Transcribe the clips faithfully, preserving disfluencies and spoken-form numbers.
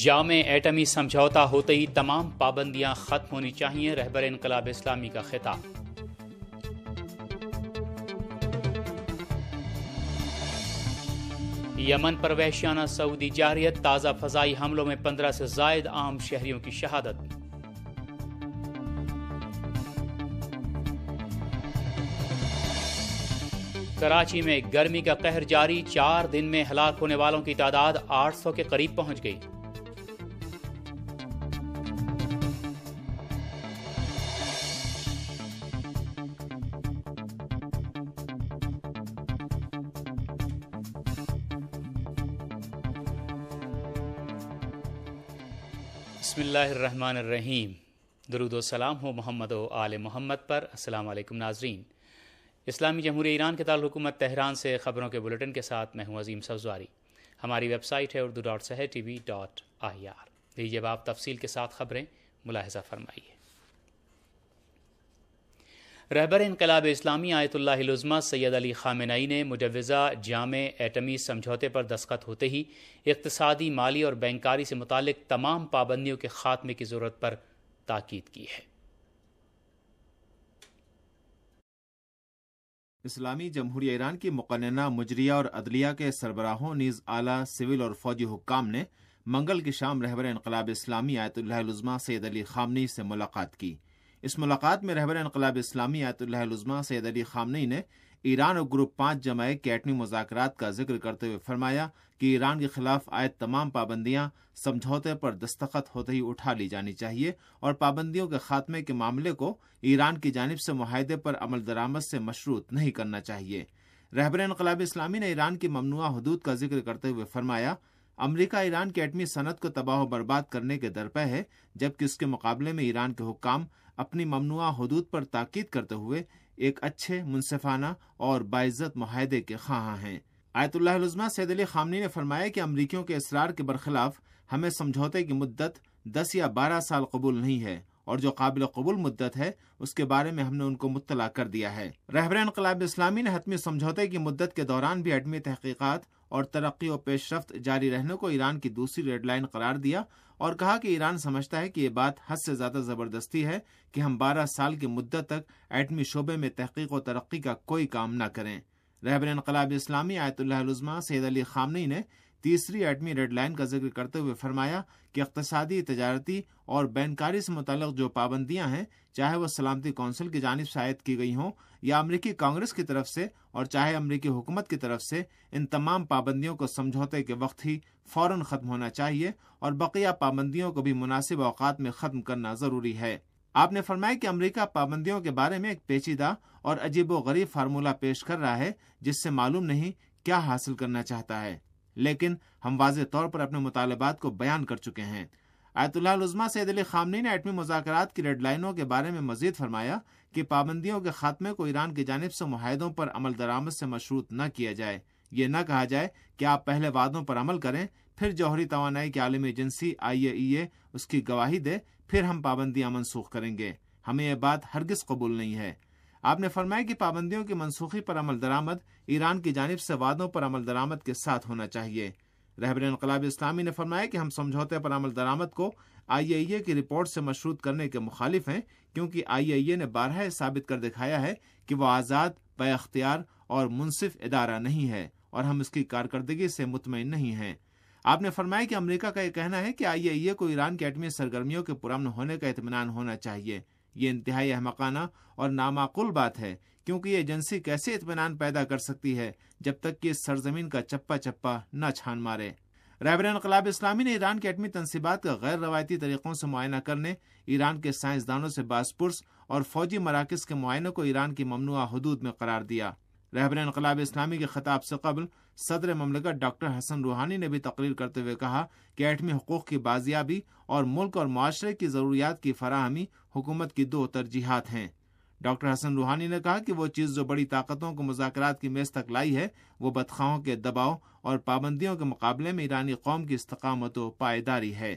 جامع ایٹمی سمجھوتا ہوتے ہی تمام پابندیاں ختم ہونی چاہیے، رہبر انقلاب اسلامی کا خطاب۔ یمن پر وحشیانہ سعودی جارحیت، تازہ فضائی حملوں میں پندرہ سے زائد عام شہریوں کی شہادت۔ کراچی میں گرمی کا قہر جاری، چار دن میں ہلاک ہونے والوں کی تعداد آٹھ سو کے قریب پہنچ گئی۔ بسم اللہ الرحمن الرحیم۔ درود و سلام ہو محمد و آل محمد پر۔ السلام علیکم ناظرین، اسلامی جمہوریہ ایران کے دارالحکومت تہران سے خبروں کے بلیٹن کے ساتھ میں ہوں عظیم سبزواری۔ ہماری ویب سائٹ ہے Urdu dot Sahar T V dot I R. لیجیے اب آپ تفصیل کے ساتھ خبریں ملاحظہ فرمائیے۔ رہبر انقلاب اسلامی آیت اللہ العظمہ سید علی خامنئی نے مجوزہ جامع ایٹمی سمجھوتے پر دستخط ہوتے ہی اقتصادی، مالی اور بینکاری سے متعلق تمام پابندیوں کے خاتمے کی ضرورت پر تاکید کی ہے۔ اسلامی جمہوریہ ایران کی مقننہ مجریہ اور عدلیہ کے سربراہوں نیز اعلیٰ سول اور فوجی حکام نے منگل کی شام رہبر انقلاب اسلامی آیت اللہ العظمہ سید علی خامنئی سے ملاقات کی۔ اس ملاقات میں رہبر انقلاب اسلامی آیت اللہ العظمہ سید علی خامنئی نے ایران اور گروپ پانچ جماعت کے ایٹمی مذاکرات کا ذکر کرتے ہوئے فرمایا کہ ایران کے خلاف عائد تمام پابندیاں سمجھوتے پر دستخط ہوتے ہی اٹھا لی جانی چاہیے اور پابندیوں کے خاتمے کے معاملے کو ایران کی جانب سے معاہدے پر عمل درآمد سے مشروط نہیں کرنا چاہیے۔ رہبر انقلاب اسلامی نے ایران کی ممنوعہ حدود کا ذکر کرتے ہوئے فرمایا، امریکہ ایران کی ایٹمی صنعت کو تباہ و برباد کرنے کے درپے ہے، جبکہ اس کے مقابلے میں ایران کے حکام اپنی ممنوعہ حدود پر تاکید کرتے ہوئے ایک اچھے، منصفانہ اور باعزت معاہدے کے خواہاں ہیں۔ آیت اللہ العظمہ سید علی خامنئی نے فرمایا کہ امریکیوں کے اصرار کے برخلاف ہمیں سمجھوتے کی مدت دس یا بارہ سال قبول نہیں ہے، اور جو قابل قبول مدت ہے اس کے بارے میں ہم نے ان کو مطلع کر دیا ہے۔ رہبر انقلاب اسلامی نے حتمی سمجھوتے کی مدت کے دوران بھی ایٹمی تحقیقات اور ترقی و پیش رفت جاری رہنے کو ایران کی دوسری ریڈ لائن قرار دیا اور کہا کہ ایران سمجھتا ہے کہ یہ بات حد سے زیادہ زبردستی ہے کہ ہم بارہ سال کی مدت تک ایٹمی شعبے میں تحقیق و ترقی کا کوئی کام نہ کریں۔ رہبر انقلاب اسلامی آیت اللہ العظمہ سید علی خامنئی نے تیسری ایٹمی ریڈ لائن کا ذکر کرتے ہوئے فرمایا کہ اقتصادی، تجارتی اور بینکاری سے متعلق جو پابندیاں ہیں، چاہے وہ سلامتی کونسل کی جانب سے عائد کی گئی ہوں یا امریکی کانگریس کی طرف سے اور چاہے امریکی حکومت کی طرف سے، ان تمام پابندیوں کو سمجھوتے کے وقت ہی فوراً ختم ہونا چاہیے اور بقیہ پابندیوں کو بھی مناسب اوقات میں ختم کرنا ضروری ہے۔ آپ نے فرمایا کہ امریکہ پابندیوں کے بارے میں ایک پیچیدہ اور عجیب و غریب فارمولہ پیش کر رہا ہے جس سے معلوم نہیں کیا حاصل کرنا چاہتا ہے، لیکن ہم واضح طور پر اپنے مطالبات کو بیان کر چکے ہیں۔ آیت اللہ العظمہ سید علی خامنئی نے ایٹمی مذاکرات کی ریڈ لائنوں کے بارے میں مزید فرمایا کہ پابندیوں کے خاتمے کو ایران کی جانب سے معاہدوں پر عمل درآمد سے مشروط نہ کیا جائے۔ یہ نہ کہا جائے کہ آپ پہلے وعدوں پر عمل کریں، پھر جوہری توانائی کی عالمی ایجنسی آئی اے ای اے اس کی گواہی دے، پھر ہم پابندیاں منسوخ کریں گے۔ ہمیں یہ بات ہرگز قبول نہیں ہے۔ آپ نے فرمایا کہ پابندیوں کی منسوخی پر عمل درآمد ایران کی جانب سے وعدوں پر عمل درآمد کے ساتھ ہونا چاہیے۔ رہبر انقلاب اسلامی نے فرمایا کہ ہم سمجھوتے پر عمل درآمد کو آئی اے ای اے کی رپورٹ سے مشروط کرنے کے مخالف ہیں، کیونکہ آئی اے ای اے نے بارہا ثابت کر دکھایا ہے کہ وہ آزاد، با اختیار اور منصف ادارہ نہیں ہے اور ہم اس کی کارکردگی سے مطمئن نہیں ہیں۔ آپ نے فرمایا کہ امریکہ کا یہ کہنا ہے کہ آئی اے ای اے کو ایران کی ایٹمی سرگرمیوں کے پرامن ہونے کا اطمینان ہونا چاہیے۔ یہ انتہائی احمقانہ اور نامعقول بات ہے، کیونکہ یہ ایجنسی کیسے اطمینان پیدا کر سکتی ہے جب تک کہ اس سرزمین کا چپا چپا نہ چھان مارے۔ رہبر انقلاب اسلامی نے ایران کی ایٹمی تنصیبات کا غیر روایتی طریقوں سے معائنہ کرنے، ایران کے سائنسدانوں سے باز پرس اور فوجی مراکز کے معائنہ کو ایران کی ممنوعہ حدود میں قرار دیا۔ رہبر انقلاب اسلامی کے خطاب سے قبل صدر مملکت ڈاکٹر حسن روحانی نے بھی تقریر کرتے ہوئے کہا کہ ایٹمی حقوق کی بازیابی اور ملک اور معاشرے کی ضروریات کی فراہمی حکومت کی دو ترجیحات ہیں۔ ڈاکٹر حسن روحانی نے کہا کہ وہ چیز جو بڑی طاقتوں کو مذاکرات کی میز تک لائی ہے، وہ بدخواہوں کے دباؤ اور پابندیوں کے مقابلے میں ایرانی قوم کی استقامت و پائیداری ہے۔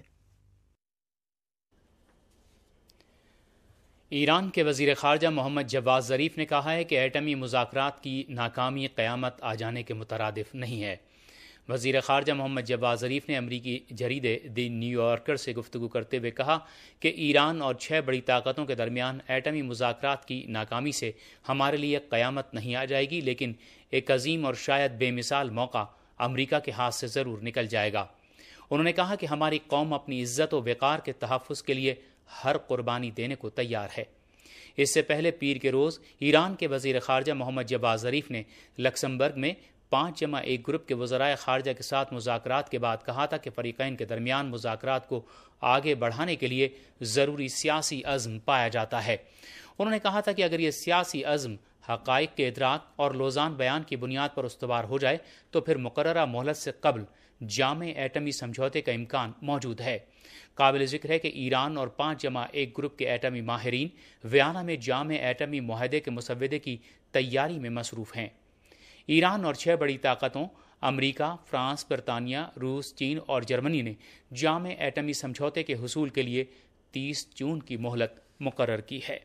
ایران کے وزیر خارجہ محمد جواد ظریف نے کہا ہے کہ ایٹمی مذاکرات کی ناکامی قیامت آ جانے کے مترادف نہیں ہے۔ وزیر خارجہ محمد جواد ظریف نے امریکی جریدے دی نیو یارکر سے گفتگو کرتے ہوئے کہا کہ ایران اور چھ بڑی طاقتوں کے درمیان ایٹمی مذاکرات کی ناکامی سے ہمارے لیے قیامت نہیں آ جائے گی، لیکن ایک عظیم اور شاید بے مثال موقع امریکہ کے ہاتھ سے ضرور نکل جائے گا۔ انہوں نے کہا کہ ہماری قوم اپنی عزت و وقار کے تحفظ کے لیے ہر قربانی دینے کو تیار ہے۔ اس سے پہلے پیر کے روز ایران کے وزیر خارجہ محمد جواد ظریف نے لکسمبرگ میں پانچ جمع ایک گروپ کے وزرائے خارجہ کے ساتھ مذاکرات کے بعد کہا تھا کہ فریقین کے درمیان مذاکرات کو آگے بڑھانے کے لیے ضروری سیاسی عزم پایا جاتا ہے۔ انہوں نے کہا تھا کہ اگر یہ سیاسی عزم حقائق کے ادراک اور لوزان بیان کی بنیاد پر استوار ہو جائے تو پھر مقررہ مہلت سے قبل جامع ایٹمی سمجھوتے کا امکان موجود ہے۔ قابل ذکر ہے کہ ایران اور پانچ جمع ایک گروپ کے ایٹمی ماہرین ویانا میں جامع ایٹمی معاہدے کے مسودے کی تیاری میں مصروف ہیں۔ ایران اور چھ بڑی طاقتوں امریکہ، فرانس، برطانیہ، روس، چین اور جرمنی نے جامع ایٹمی سمجھوتے کے حصول کے لیے تیس جون کی مہلت مقرر کی ہے۔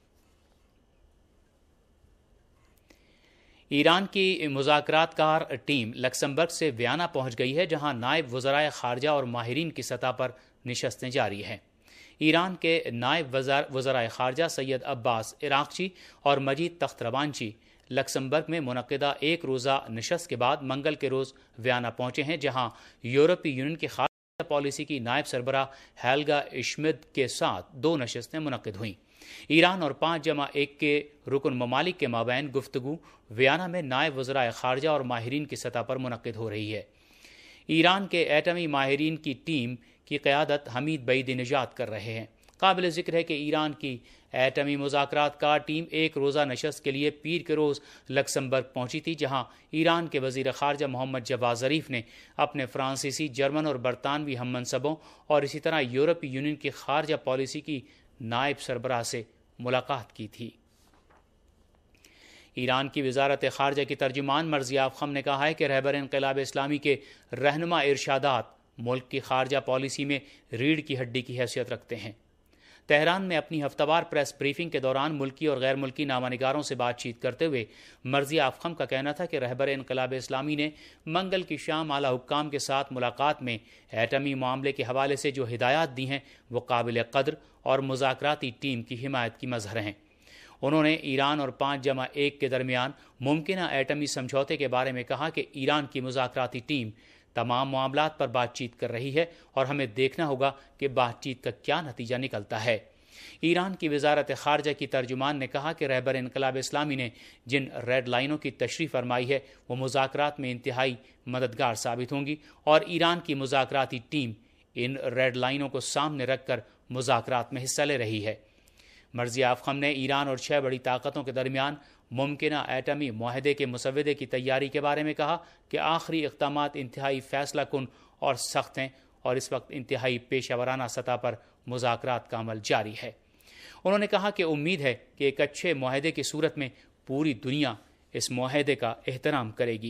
ایران کی مذاکرات کار ٹیم لکسمبرگ سے ویانا پہنچ گئی ہے، جہاں نائب وزرائے خارجہ اور ماہرین کی سطح پر نشستیں جاری ہیں۔ ایران کے نائب وزرائے خارجہ سید عباس عراقچی اور مجید تخت روانچی لکسمبرگ میں منعقدہ ایک روزہ نشست کے بعد منگل کے روز ویانا پہنچے ہیں، جہاں یورپی یونین کی خارجہ پالیسی کی نائب سربراہ ہیلگا اشمد کے ساتھ دو نشستیں منعقد ہوئیں۔ ایران اور پانچ جمع ایک کے رکن ممالک کے مابین گفتگو ویانا میں نائب وزرائے خارجہ اور ماہرین کی سطح پر منعقد ہو رہی ہے۔ ایران کے ایٹمی ماہرین کی ٹیم کی قیادت حمید بعیدی نژاد کر رہے ہیں۔ قابل ذکر ہے کہ ایران کی ایٹمی مذاکرات کا ٹیم ایک روزہ نشست کے لیے پیر کے روز لکسمبرگ پہنچی تھی، جہاں ایران کے وزیر خارجہ محمد جواد ظریف نے اپنے فرانسیسی، جرمن اور برطانوی ہم منصبوں اور اسی طرح یورپی یونین کی خارجہ پالیسی کی نائب سربراہ سے ملاقات کی تھی۔ ایران کی وزارت خارجہ کی ترجمان مرضی افخم نے کہا ہے کہ رہبر انقلاب اسلامی کے رہنما ارشادات ملک کی خارجہ پالیسی میں ریڑھ کی ہڈی کی حیثیت رکھتے ہیں۔ تہران میں اپنی ہفتہ وار پریس بریفنگ کے دوران ملکی اور غیر ملکی نامہ نگاروں سے بات چیت کرتے ہوئے مرضی افخم کا کہنا تھا کہ رہبر انقلاب اسلامی نے منگل کی شام اعلیٰ حکام کے ساتھ ملاقات میں ایٹمی معاملے کے حوالے سے جو ہدایات دی ہیں وہ قابل قدر اور مذاکراتی ٹیم کی حمایت کی مظہر ہیں۔ انہوں نے ایران اور پانچ جمع ایک کے درمیان ممکنہ ایٹمی سمجھوتے کے بارے میں کہا کہ ایران کی مذاکراتی ٹیم تمام معاملات پر بات چیت کر رہی ہے اور ہمیں دیکھنا ہوگا کہ بات چیت کا کیا نتیجہ نکلتا ہے۔ ایران کی وزارت خارجہ کی ترجمان نے کہا کہ رہبر انقلاب اسلامی نے جن ریڈ لائنوں کی تشریح فرمائی ہے وہ مذاکرات میں انتہائی مددگار ثابت ہوں گی اور ایران کی مذاکراتی ٹیم ان ریڈ لائنوں کو سامنے رکھ کر مذاکرات میں حصہ لے رہی ہے۔ مرضی افخم نے ایران اور چھ بڑی طاقتوں کے درمیان ممکنہ ایٹمی معاہدے کے مسودے کی تیاری کے بارے میں کہا کہ آخری اقدامات انتہائی فیصلہ کن اور سخت ہیں اور اس وقت انتہائی پیشہ ورانہ سطح پر مذاکرات کا عمل جاری ہے۔ انہوں نے کہا کہ امید ہے کہ ایک اچھے معاہدے کی صورت میں پوری دنیا اس معاہدے کا احترام کرے گی۔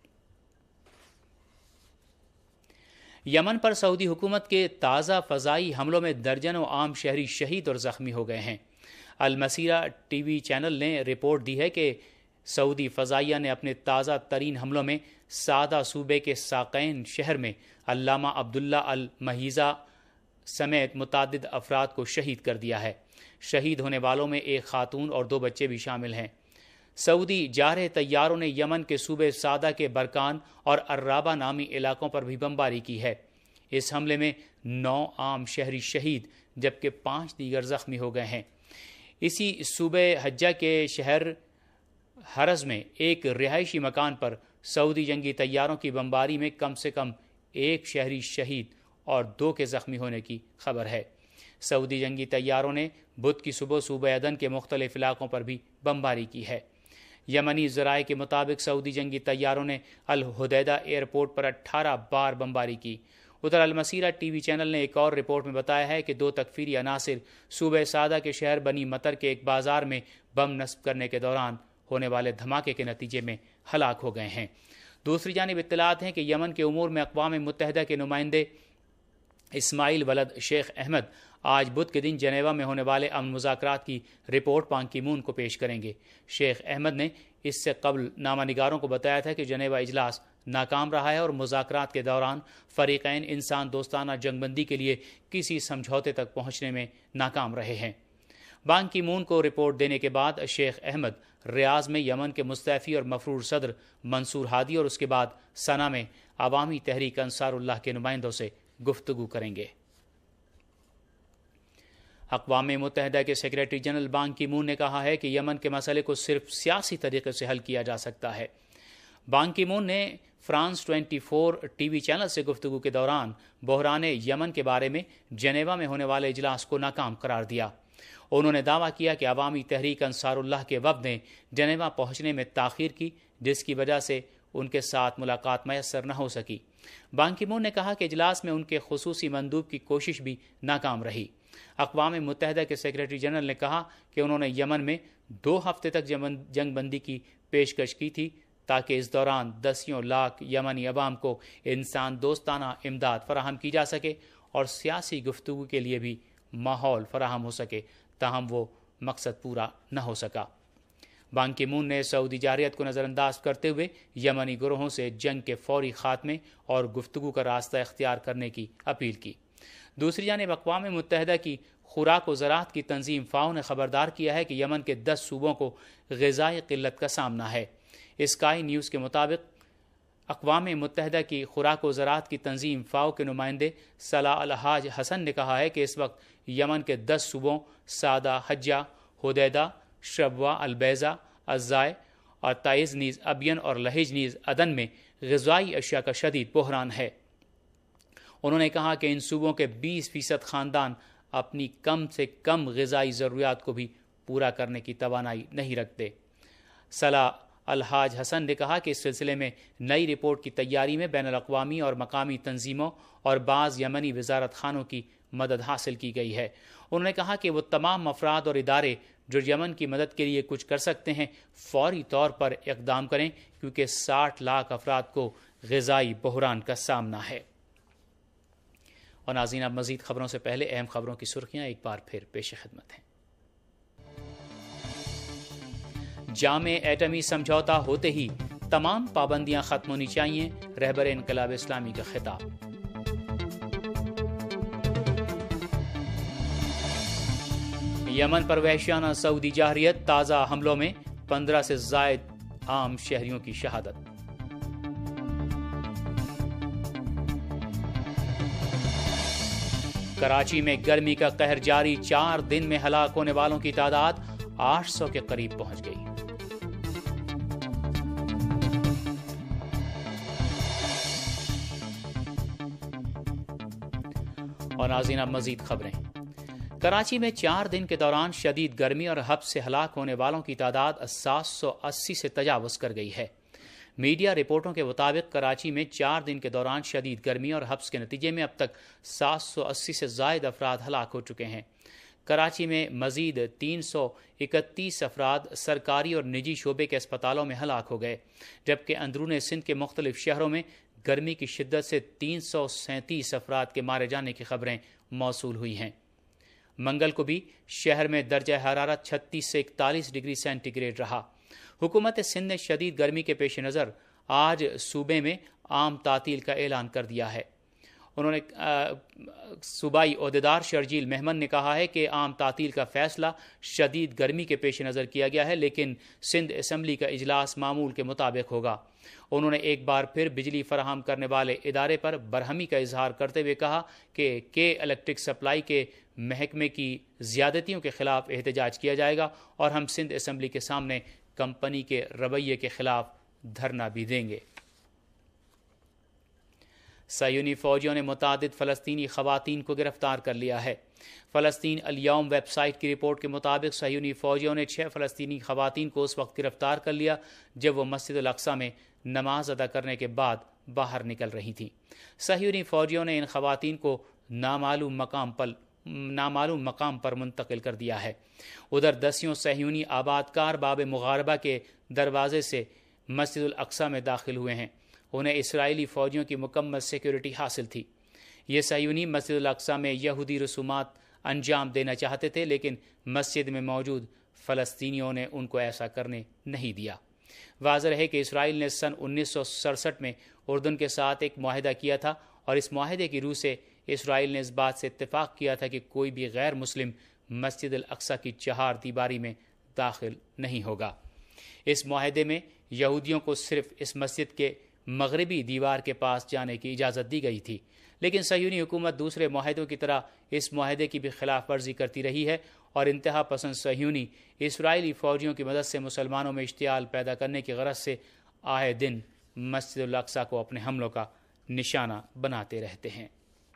یمن پر سعودی حکومت کے تازہ فضائی حملوں میں درجنوں عام شہری شہید اور زخمی ہو گئے ہیں۔ المسیرہ ٹی وی چینل نے رپورٹ دی ہے کہ سعودی فضائیہ نے اپنے تازہ ترین حملوں میں سعدہ صوبے کے ساقین شہر میں علامہ عبداللہ المحیزہ سمیت متعدد افراد کو شہید کر دیا ہے۔ شہید ہونے والوں میں ایک خاتون اور دو بچے بھی شامل ہیں۔ سعودی جارحہ طیاروں نے یمن کے صوبے سعدہ کے برکان اور عرابہ نامی علاقوں پر بھی بمباری کی ہے۔ اس حملے میں نو عام شہری شہید جبکہ پانچ دیگر زخمی ہو گئے ہیں۔ اسی صوبے حجہ کے شہر حرز میں ایک رہائشی مکان پر سعودی جنگی طیاروں کی بمباری میں کم سے کم ایک شہری شہید اور دو کے زخمی ہونے کی خبر ہے۔ سعودی جنگی طیاروں نے بدھ کی صبح صوبہ عدن کے مختلف علاقوں پر بھی بمباری کی ہے۔ یمنی ذرائع کے مطابق سعودی جنگی طیاروں نے الحدیدہ ایئرپورٹ پر اٹھارہ بار بمباری کی۔ ادھر المسیرہ ٹی وی چینل نے ایک اور رپورٹ میں بتایا ہے کہ دو تکفیری عناصر صوبہ سعدہ کے شہر بنی مطر کے ایک بازار میں بم نصب کرنے کے دوران ہونے والے دھماکے کے نتیجے میں ہلاک ہو گئے ہیں۔ دوسری جانب اطلاعات ہیں کہ یمن کے امور میں اقوام متحدہ کے نمائندے اسماعیل ولد شیخ احمد آج بدھ کے دن جنیوا میں ہونے والے امن مذاکرات کی رپورٹ پان کی مون کو پیش کریں گے۔ شیخ احمد نے اس سے قبل نامہ نگاروں کو بتایا تھا کہ جنیوا اجلاس ناکام رہا ہے اور مذاکرات کے دوران فریقین انسان دوستانہ جنگ بندی کے لیے کسی سمجھوتے تک پہنچنے میں ناکام رہے ہیں۔ بان کی مون کو رپورٹ دینے کے بعد شیخ احمد ریاض میں یمن کے مستعفی اور مفرور صدر منصور ہادی اور اس کے بعد سنا میں عوامی تحریک انصار اللہ کے نمائندوں سے گفتگو کریں گے۔ اقوام متحدہ کے secretary general Ban Ki Moon نے کہا ہے کہ یمن کے مسئلے کو صرف سیاسی طریقے سے حل کیا جا سکتا ہے۔ بان کی مون نے France twenty four T V channel سے گفتگو کے دوران بحران یمن کے بارے میں جنیوا میں ہونے والے اجلاس کو ناکام قرار دیا۔ انہوں نے دعویٰ کیا کہ عوامی تحریک انصار اللہ کے وفد نے جنیوا پہنچنے میں تاخیر کی، جس کی وجہ سے ان کے ساتھ ملاقات میسر نہ ہو سکی۔ بان کی مون نے کہا کہ اجلاس میں ان کے خصوصی مندوب کی کوشش بھی ناکام رہی۔ اقوام متحدہ کے سیکریٹری جنرل نے کہا کہ انہوں نے یمن میں دو ہفتے تک جنگ بندی کی پیشکش کی تھی تاکہ اس دوران دسیوں لاکھ یمنی عوام کو انسان دوستانہ امداد فراہم کی جا سکے اور سیاسی گفتگو کے لیے بھی ماحول فراہم ہو سکے، تاہم وہ مقصد پورا نہ ہو سکا۔ بان کی مون نے سعودی جارحیت کو نظر انداز کرتے ہوئے یمنی گروہوں سے جنگ کے فوری خاتمے اور گفتگو کا راستہ اختیار کرنے کی اپیل کی۔ دوسری جانب اقوام متحدہ کی خوراک و زراعت کی تنظیم فاؤ نے خبردار کیا ہے کہ یمن کے دس صوبوں کو غذائی قلت کا سامنا ہے۔ اسکائی نیوز کے مطابق اقوام متحدہ کی خوراک و زراعت کی تنظیم فاؤ کے نمائندے صلاح الحاج حسن نے کہا ہے کہ اس وقت یمن کے دس صوبوں سادہ، حجہ، حدیدہ، شبوہ، البیضہ، الزائے اور تائز نیز ابین اور لہج نیز عدن میں غذائی اشیاء کا شدید بحران ہے۔ انہوں نے کہا کہ ان صوبوں کے بیس فیصد خاندان اپنی کم سے کم غذائی ضروریات کو بھی پورا کرنے کی توانائی نہیں رکھتے۔ صلاح الحاج حسن نے کہا کہ اس سلسلے میں نئی رپورٹ کی تیاری میں بین الاقوامی اور مقامی تنظیموں اور بعض یمنی وزارت خانوں کی مدد حاصل کی گئی ہے۔ انہوں نے کہا کہ وہ تمام افراد اور ادارے جو یمن کی مدد کے لیے کچھ کر سکتے ہیں فوری طور پر اقدام کریں، کیونکہ ساٹھ لاکھ افراد کو غذائی بحران کا سامنا ہے۔ اور ناظرین، اب مزید خبروں سے پہلے اہم خبروں کی سرخیاں ایک بار پھر پیش خدمت ہیں۔ جامع ایٹمی سمجھوتا ہوتے ہی تمام پابندیاں ختم ہونی چاہیے، رہبر انقلاب اسلامی کا خطاب۔ یمن پر وحشیانہ سعودی جارحیت، تازہ حملوں میں پندرہ سے زائد عام شہریوں کی شہادت۔ کراچی میں گرمی کا قہر جاری، چار دن میں ہلاک ہونے والوں کی تعداد آٹھ سو کے قریب پہنچ گئی۔ اور ناظرین، اب مزید خبریں۔ کراچی میں چار دن کے دوران شدید گرمی اور حبس سے ہلاک ہونے والوں کی تعداد سات سو اسی سے تجاوز کر گئی ہے۔ میڈیا رپورٹوں کے مطابق کراچی میں چار دن کے دوران شدید گرمی اور حبس کے نتیجے میں اب تک سات سو اسی سے زائد افراد ہلاک ہو چکے ہیں۔ کراچی میں مزید تین سو اکتیس افراد سرکاری اور نجی شعبے کے اسپتالوں میں ہلاک ہو گئے، جبکہ اندرون سندھ کے مختلف شہروں میں گرمی کی شدت سے تین سو سینتیس افراد کے مارے جانے کی خبریں موصول ہوئی ہیں۔ منگل کو بھی شہر میں درجہ حرارت چھتیس سے اکتالیس ڈگری سینٹی گریڈ رہا۔ حکومت سندھ نے شدید گرمی کے پیش نظر آج صوبے میں عام تعطیل کا اعلان کر دیا ہے۔ انہوں نے صوبائی عہدیدار شرجیل مہمن نے کہا ہے کہ عام تعطیل کا فیصلہ شدید گرمی کے پیش نظر کیا گیا ہے، لیکن سندھ اسمبلی کا اجلاس معمول کے مطابق ہوگا۔ انہوں نے ایک بار پھر بجلی فراہم کرنے والے ادارے پر برہمی کا اظہار کرتے ہوئے کہا کہ کے الیکٹرک سپلائی کے محکمے کی زیادتیوں کے خلاف احتجاج کیا جائے گا اور ہم سندھ اسمبلی کے سامنے کمپنی کے رویے کے خلاف دھرنا بھی دیں گے۔ صہیونی فوجیوں نے متعدد فلسطینی خواتین کو گرفتار کر لیا ہے۔ فلسطین الیوم ویب سائٹ کی رپورٹ کے مطابق صہیونی فوجیوں نے چھ فلسطینی خواتین کو اس وقت گرفتار کر لیا جب وہ مسجد الاقصی میں نماز ادا کرنے کے بعد باہر نکل رہی تھیں۔ صہیونی فوجیوں نے ان خواتین کو نامعلوم مقام پر نامعلوم مقام پر منتقل کر دیا ہے۔ ادھر دسیوں صہیونی آباد کار باب مغاربہ کے دروازے سے مسجد الاقصی میں داخل ہوئے ہیں۔ انہیں اسرائیلی فوجیوں کی مکمل سیکیورٹی حاصل تھی۔ یہ صہیونی مسجد الاقصی میں یہودی رسومات انجام دینا چاہتے تھے، لیکن مسجد میں موجود فلسطینیوں نے ان کو ایسا کرنے نہیں دیا۔ واضح ہے کہ اسرائیل نے سن انیس سو سڑسٹھ میں اردن کے ساتھ ایک معاہدہ کیا تھا اور اس معاہدے کی روح سے اسرائیل نے اس بات سے اتفاق کیا تھا کہ کوئی بھی غیر مسلم مسجد الاقصی کی چہار دیواری میں داخل نہیں ہوگا۔ اس معاہدے میں یہودیوں کو صرف اس مسجد کے مغربی دیوار کے پاس جانے کی اجازت دی گئی تھی، لیکن صہیونی حکومت دوسرے معاہدوں کی طرح اس معاہدے کی بھی خلاف ورزی کرتی رہی ہے اور انتہا پسند صہیونی اسرائیلی فوجیوں کی مدد سے مسلمانوں میں اشتعال پیدا کرنے کی غرض سے آئے دن مسجد الاقصی کو اپنے حملوں کا نشانہ بناتے رہتے ہیں۔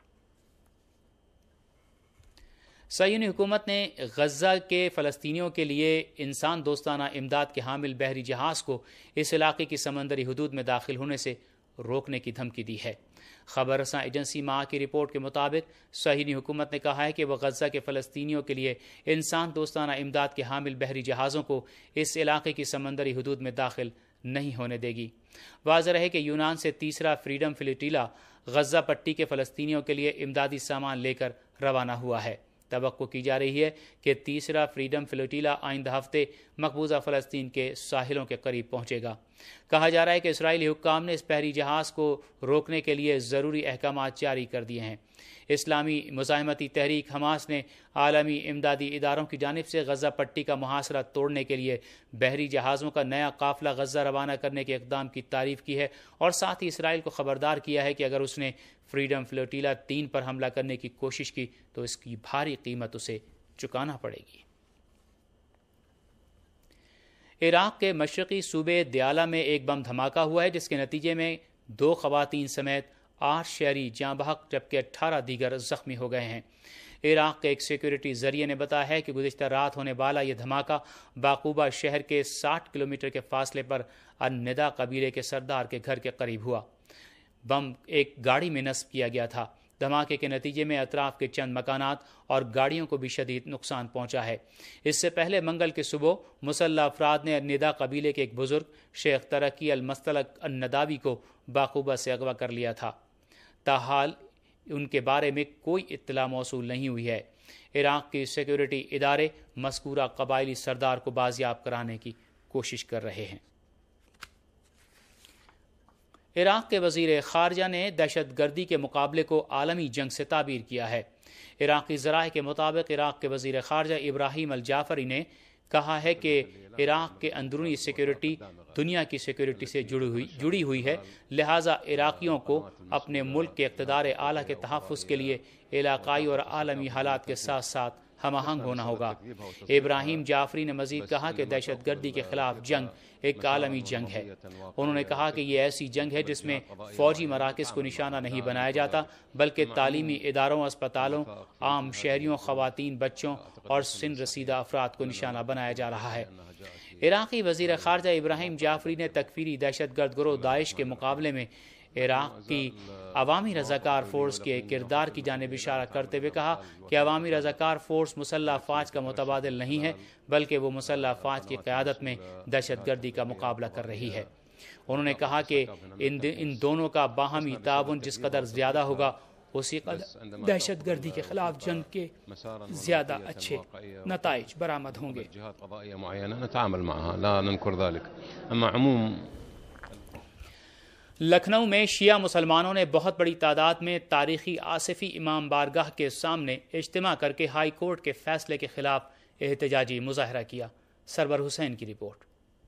صہیونی حکومت نے غزہ کے فلسطینیوں کے لیے انسان دوستانہ امداد کے حامل بحری جہاز کو اس علاقے کی سمندری حدود میں داخل ہونے سے روکنے کی دھمکی دی ہے۔ خبر رساں ایجنسی ماہ کی رپورٹ کے مطابق صہیونی حکومت نے کہا ہے کہ وہ غزہ کے فلسطینیوں کے لیے انسان دوستانہ امداد کے حامل بحری جہازوں کو اس علاقے کی سمندری حدود میں داخل نہیں ہونے دے گی۔ واضح ہے کہ یونان سے تیسرا فریڈم فلیٹیلا غزہ پٹی کے فلسطینیوں کے لیے امدادی سامان لے کر روانہ ہوا ہے۔ توقع کی جا رہی ہے کہ تیسرا فریڈم فلیٹیلا آئندہ ہفتے مقبوضہ فلسطین کے ساحلوں کے قریب پہنچے گا۔ کہا جا رہا ہے کہ اسرائیلی حکام نے اس بحری جہاز کو روکنے کے لیے ضروری احکامات جاری کر دیے ہیں۔ اسلامی مزاحمتی تحریک حماس نے عالمی امدادی اداروں کی جانب سے غزہ پٹی کا محاصرہ توڑنے کے لیے بحری جہازوں کا نیا قافلہ غزہ روانہ کرنے کے اقدام کی تعریف کی ہے اور ساتھ ہی اسرائیل کو خبردار کیا ہے کہ اگر اس نے فریڈم فلیٹیلا تین پر حملہ کرنے کی کوشش کی تو اس کی بھاری قیمت اسے چکانا پڑے گی۔ عراق کے مشرقی صوبے دیالہ میں ایک بم دھماکہ ہوا ہے جس کے نتیجے میں دو خواتین سمیت آٹھ شہری جاں بحق جبکہ اٹھارہ دیگر زخمی ہو گئے ہیں۔ عراق کے ایک سیکیورٹی ذریعے نے بتایا ہے کہ گزشتہ رات ہونے والا یہ دھماکہ باقوبہ شہر کے ساٹھ کلومیٹر کے فاصلے پر الندا قبیلے کے سردار کے گھر کے قریب ہوا۔ بم ایک گاڑی میں نصب کیا گیا تھا۔ دھماکے کے نتیجے میں اطراف کے چند مکانات اور گاڑیوں کو بھی شدید نقصان پہنچا ہے۔ اس سے پہلے منگل کی صبح مسلح افراد نے الندا قبیلے کے ایک بزرگ شیخ ترقی المستلق النداوی کو باقوبہ سے اغوا کر لیا تھا۔ تاحال ان کے بارے میں کوئی اطلاع موصول نہیں ہوئی ہے۔ عراق کے سیکیورٹی ادارے مذکورہ قبائلی سردار کو بازیاب کرانے کی کوشش کر رہے ہیں۔ عراق کے وزیر خارجہ نے دہشت گردی کے مقابلے کو عالمی جنگ سے تعبیر کیا ہے۔ عراقی ذرائع کے مطابق عراق کے وزیر خارجہ ابراہیم الجعفری نے کہا ہے کہ عراق کے اندرونی سیکیورٹی دنیا کی سیکیورٹی سے جڑی ہوئی جڑی ہوئی ہے، لہٰذا عراقیوں کو اپنے ملک کے اقتدار اعلیٰ کے تحفظ کے لیے علاقائی اور عالمی حالات کے ساتھ ساتھ ہم آہنگ ہونا ہوگا۔ ابراہیم جعفری نے مزید کہا کہ دہشت گردی کے خلاف جنگ ایک عالمی جنگ ہے۔ انہوں نے کہا کہ یہ ایسی جنگ ہے جس میں فوجی مراکز کو نشانہ نہیں بنایا جاتا بلکہ تعلیمی اداروں، اسپتالوں، عام شہریوں، خواتین، بچوں اور سن رسیدہ افراد کو نشانہ بنایا جا رہا ہے۔ عراقی وزیر خارجہ ابراہیم جعفری نے تکفیری دہشت گرد گروہ داعش کے مقابلے میں عراق کی عوامی رضاکار فورس کے کردار کی جانب اشارہ کرتے ہوئے کہا کہ عوامی رضاکار فورس مسلح افواج کا متبادل نہیں ہے بلکہ وہ مسلح افواج کی قیادت میں دہشت گردی کا مقابلہ کر رہی ہے۔ انہوں نے کہا کہ ان ان دونوں کا باہمی تعاون جس قدر زیادہ ہوگا اسی قدر دہشت گردی کے خلاف جنگ کے زیادہ اچھے نتائج برآمد ہوں گے۔ لکھنؤ میں شیعہ مسلمانوں نے بہت بڑی تعداد میں تاریخی آصفی امام بارگاہ کے سامنے اجتماع کر کے ہائی کورٹ کے فیصلے کے خلاف احتجاجی مظاہرہ کیا۔ سرور حسین کی رپورٹ۔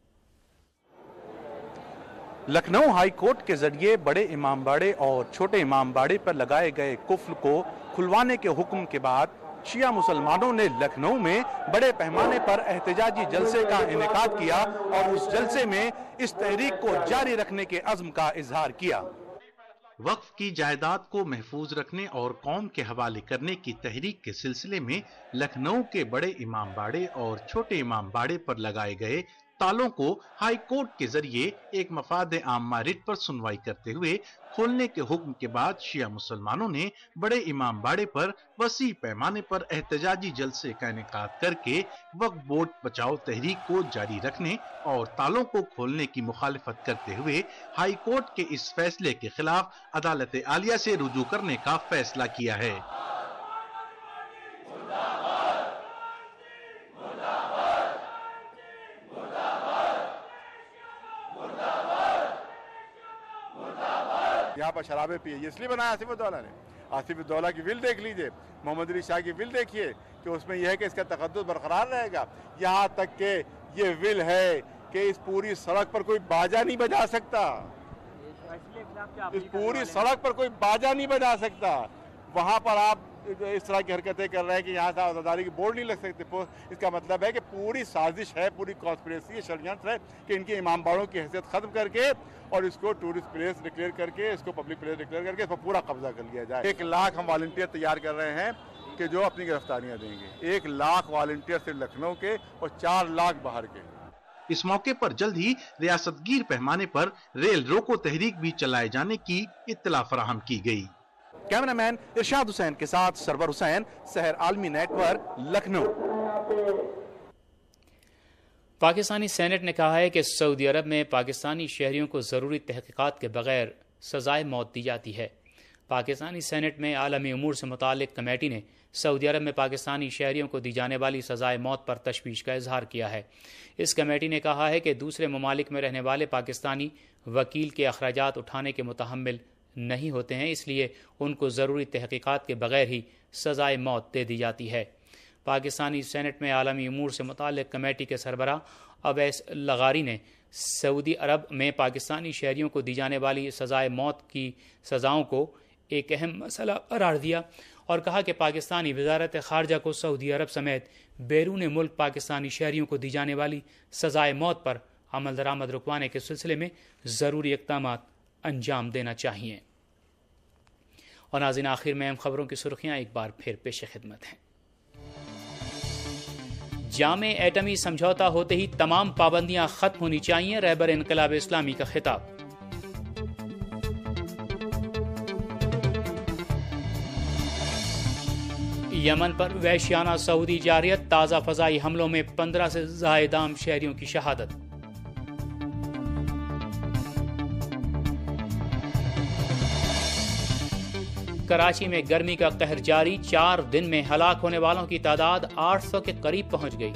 لکھنؤ ہائی کورٹ کے ذریعے بڑے امام باڑے اور چھوٹے امام باڑے پر لگائے گئے قفل کو کھلوانے کے حکم کے بعد شیعہ مسلمانوں نے لکھنؤ میں بڑے پیمانے پر احتجاجی جلسے کا انعقاد کیا اور اس جلسے میں اس تحریک کو جاری رکھنے کے عزم کا اظہار کیا۔ وقف کی جائیداد کو محفوظ رکھنے اور قوم کے حوالے کرنے کی تحریک کے سلسلے میں لکھنؤ کے بڑے امام باڑے اور چھوٹے امام باڑے پر لگائے گئے تالوں کو ہائی کورٹ کے ذریعے ایک مفاد عامہ رٹ پر سنوائی کرتے ہوئے کھولنے کے حکم کے بعد شیعہ مسلمانوں نے بڑے امام باڑے پر وسیع پیمانے پر احتجاجی جلسے کا انعقاد کر کے وقف بورڈ بچاؤ تحریک کو جاری رکھنے اور تالوں کو کھولنے کی مخالفت کرتے ہوئے ہائی کورٹ کے اس فیصلے کے خلاف عدالت عالیہ سے رجوع کرنے کا فیصلہ کیا ہے۔ یہاں پر شرابیں پیے، یہ اس لیے بنایا آصف الدولہ نے. آصف الدولہ کی ول دیکھ لیجئے، محمد علی شاہ کی ول دیکھیے کہ اس میں یہ ہے کہ اس کا تقدس برقرار رہے گا. یہاں تک کہ یہ ول ہے کہ اس پوری سڑک پر کوئی باجا نہیں بجا سکتا، اس پوری سڑک پر کوئی باجا نہیں بجا سکتا. وہاں پر آپ اس طرح کی حرکتیں کر رہے ہیں کہ یہاں سے آزاداری کی بورڈ نہیں لگ سکتے. اس کا مطلب ہے کہ پوری سازش ہے، پوری کانسپریسی ہے، شریعت ہے کہ ان کے امام باڑوں کی حیثیت ختم کر کے اور اس کو ٹورسٹ پلیس ڈکلیئر کر کے، اس کو پبلک پلیس ڈکلیئر کر کے اس پر پورا قبضہ کر لیا جائے. ایک لاکھ ہم والنٹیئر تیار کر رہے ہیں کہ جو اپنی گرفتاریاں دیں گے. ایک لاکھ والنٹیئر صرف لکھنؤ کے اور چار لاکھ باہر کے. اس موقع پر جلد ہی ریاست گیر پیمانے پر ریل روکو تحریک بھی چلائے جانے کی اطلاع فراہم کی گئی. کیمرہ مین ارشاد حسین کے ساتھ سرور حسین، سحر عالمی network, Lucknow. Pakistani senate نے کہا ہے کہ سعودی عرب میں پاکستانی شہریوں کو ضروری تحقیقات کے بغیر سزائے موت دی جاتی ہے. پاکستانی سینٹ میں عالمی امور سے متعلق کمیٹی نے سعودی عرب میں پاکستانی شہریوں کو دی جانے والی سزائے موت پر تشویش کا اظہار کیا ہے. اس کمیٹی نے کہا ہے کہ دوسرے ممالک میں رہنے والے پاکستانی وکیل کے اخراجات اٹھانے کے متحمل نہیں ہوتے ہیں، اس لیے ان کو ضروری تحقیقات کے بغیر ہی سزائے موت دے دی جاتی ہے. پاکستانی سینٹ میں عالمی امور سے متعلق کمیٹی کے سربراہ اویس لغاری نے سعودی عرب میں پاکستانی شہریوں کو دی جانے والی سزائے موت کی سزاؤں کو ایک اہم مسئلہ قرار دیا اور کہا کہ پاکستانی وزارت خارجہ کو سعودی عرب سمیت بیرون ملک پاکستانی شہریوں کو دی جانے والی سزائے موت پر عمل درآمد رکوانے کے سلسلے میں ضروری اقدامات انجام دینا چاہیے. اور ناظرین، آخر میں اہم خبروں کی سرخیاں ایک بار پھر پیش خدمت ہیں. جامع ایٹمی سمجھوتا ہوتے ہی تمام پابندیاں ختم ہونی چاہیے، رہبر انقلاب اسلامی کا خطاب. یمن پر وحشیانہ سعودی جارحیت، تازہ فضائی حملوں میں پندرہ سے زائد عام شہریوں کی شہادت. کراچی میں گرمی کا قہر جاری، چار دن میں ہلاک ہونے والوں کی تعداد آٹھ سو کے قریب پہنچ گئی.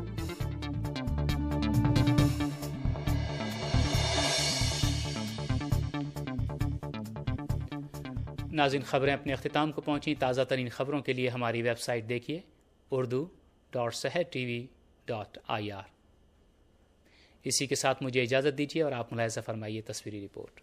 ناظرین، خبریں اپنے اختتام کو پہنچیں. تازہ ترین خبروں کے لیے ہماری ویب سائٹ دیکھیے Urdu dot Sahar T V dot I R. اسی کے ساتھ مجھے اجازت دیجیے اور آپ ملاحظہ فرمائیے تصویری report.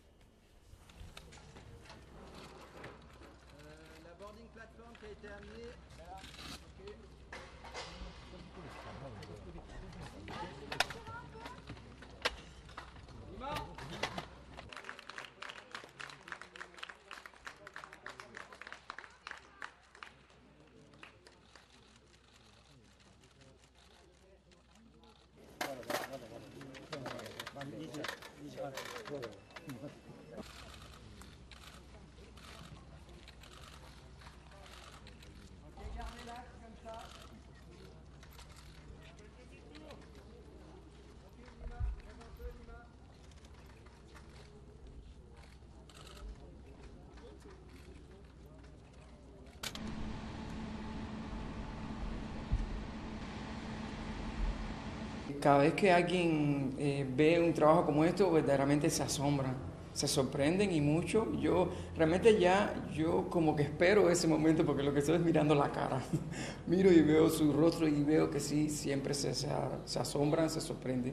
Cada vez que alguien eh, ve un trabajo como esto, verdaderamente se asombran, se sorprenden y mucho. Yo realmente ya, yo como que espero ese momento porque lo que estoy es mirando la cara. Miro y veo su rostro y veo que sí, siempre se, se, se asombran, se sorprenden.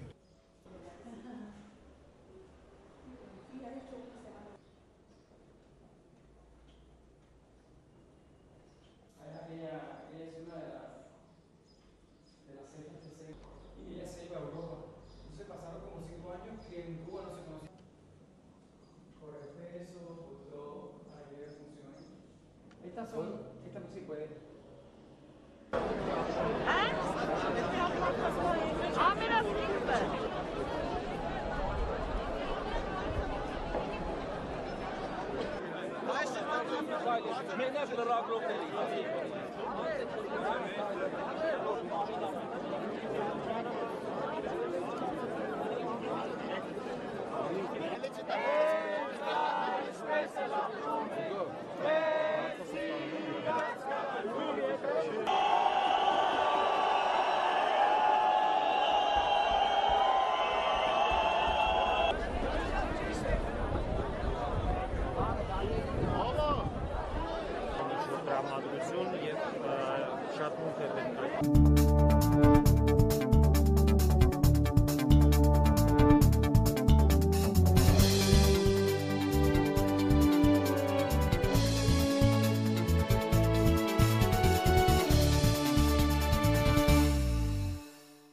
Estas son, esta sí puede. Information jetzt äh, schaffen verbindet.